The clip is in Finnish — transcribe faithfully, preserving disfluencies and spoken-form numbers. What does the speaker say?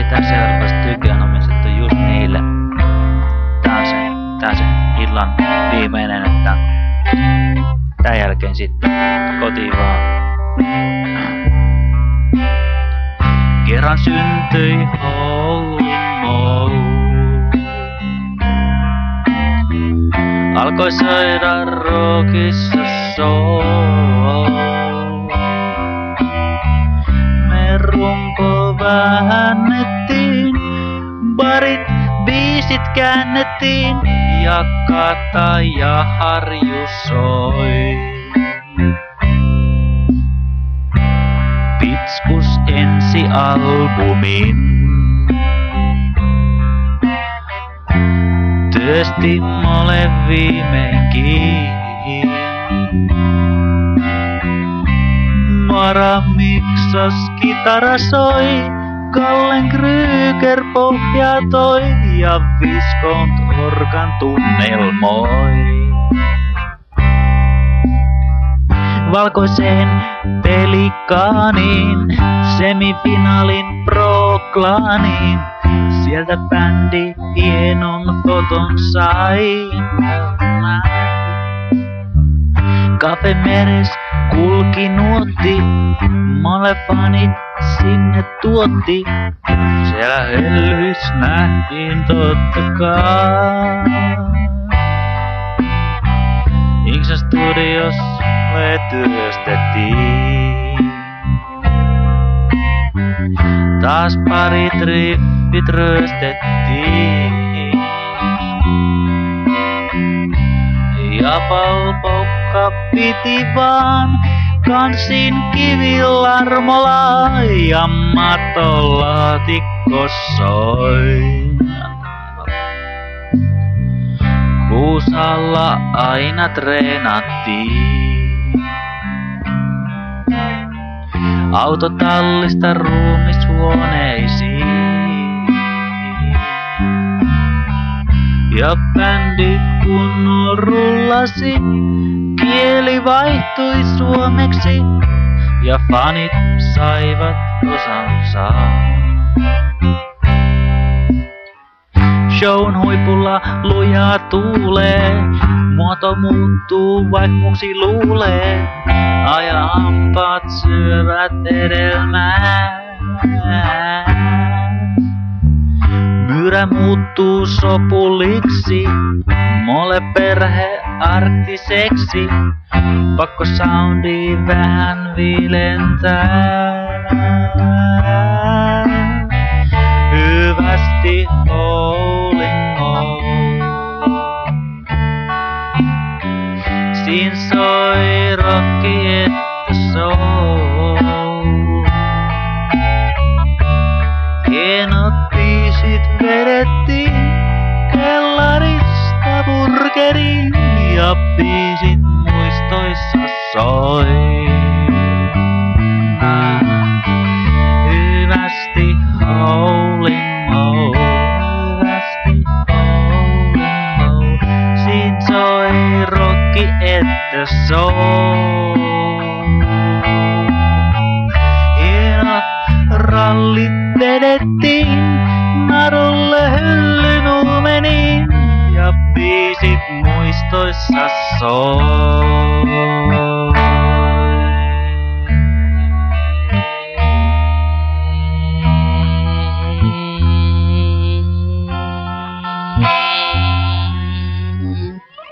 Tän seuraavassa tykön omistettu just niille. Tää on se, tää on se illan viimeinen, että tän jälkeen sitten kotiin vaan. Kerran syntyi Holy Moe. Alkoi soida rockissa soul. Me rumpo väännettiin, barit biisit käännettiin ja Kata ja Harju soi. Pitskus ensi albumin. Työsti mole viimeinkin. Mara miksas, kitara soi, Kallen Kryger pohjaa toi ja Viskont organ tunnelmoi. Valkoiseen pelikaaniin, semifinaalin proklaaniin. Sieltä bändi hienon foton sai. Cafe Meres kulki nuotti, mole fanit sinne tuotti. Siellä hellys nähtiin totta kai. Inksa Studios me työstettiin. Taas parit riffit röstettiin. Ja Paul Pokka piti vaan kansin kivilarmola ja matolaatikko soi. Kuusalla aina treenattiin. Autotallista ruumishuoneisiin. Ja bändi kun rullasi, kieli vaihtui suomeksi ja fanit saivat osansa. Shown huipulla lujaa tuulee, muoto muuttuu vaik muksi luulee. Aja hampaat syövät hedelmää. Myyrä muuttuu sopuliksi, mole perhe arktiseksi. Pakko soundi vähän viilentää. Hyvästi Holy Moe. Siin soi rocki että soul. Hienot biisit vedettiin kellarista burgeriin ja biisit muistoissa soi. Hyvästi Holy Moe, hyvästi Holy Moe. Siin soi rocki että soul. Hienot rallit vedettiin, narulle hyllyn uumeniin ja biisit muistoissa soi.